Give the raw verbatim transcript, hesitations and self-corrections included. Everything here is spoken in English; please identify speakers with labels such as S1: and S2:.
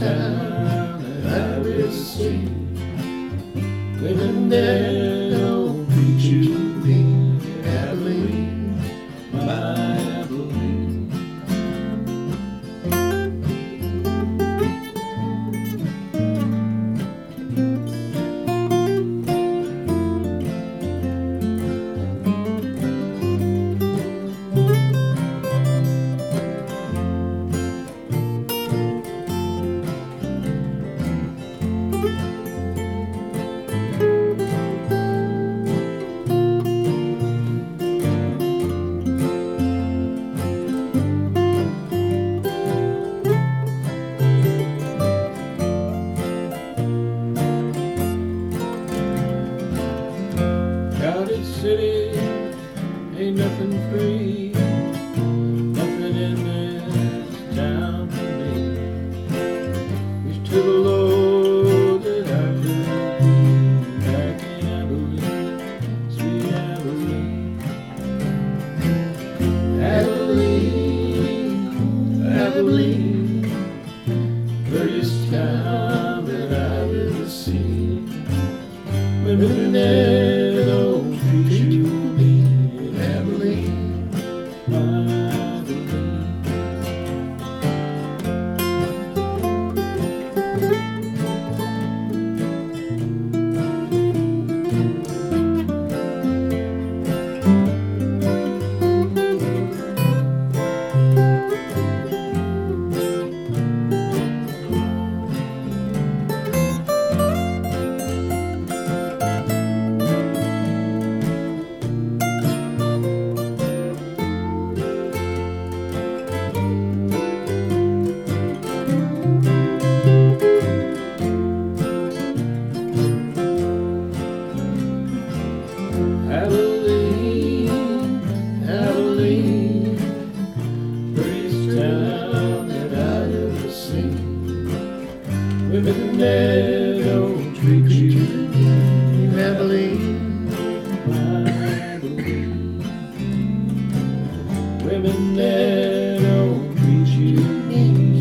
S1: town that I've ever seen. Women there don't treat you mean. Abilene, my Abilene. Crowded city, ain't nothing free, nothing in this town for me. Wish to the Lord that I could be back in Abilene, sweet Abilene. Abilene, Abilene, prettiest town that I've ever seen. Women there don't treat you mean. Abilene, my Abilene. Abilene, Abilene, prettiest town that I've ever seen. Women there don't treat you mean. Abilene, my Abilene. Women there don't treat you mean.